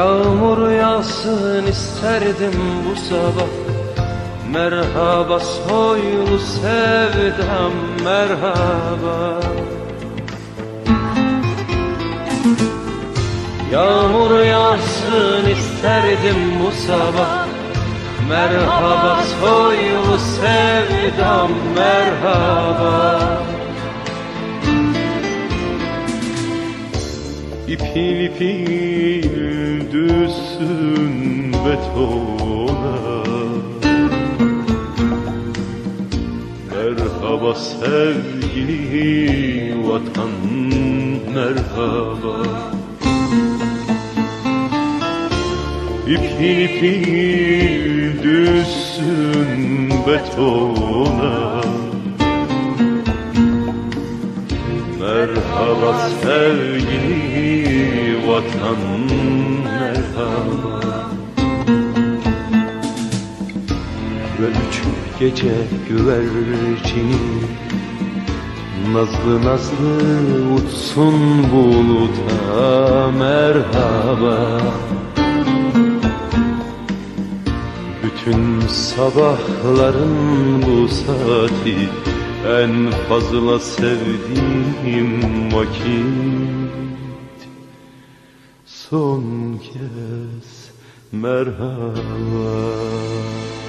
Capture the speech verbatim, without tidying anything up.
Yağmur yağsın isterdim bu sabah. Merhaba soylu sevdam, merhaba. Yağmur yağsın isterdim bu sabah. Merhaba soylu sevdam, merhaba. İpil ipil düşsün betona. Merhaba sevgili vatan, merhaba. İpil ipil düşsün betona. Merhaba sevgili vatan, merhaba. Ve üç gece güvercini nazlı nazlı uçsun buluta, merhaba. Bütün sabahların bu saati en fazla sevdiğim vakit. Son kez merhaba.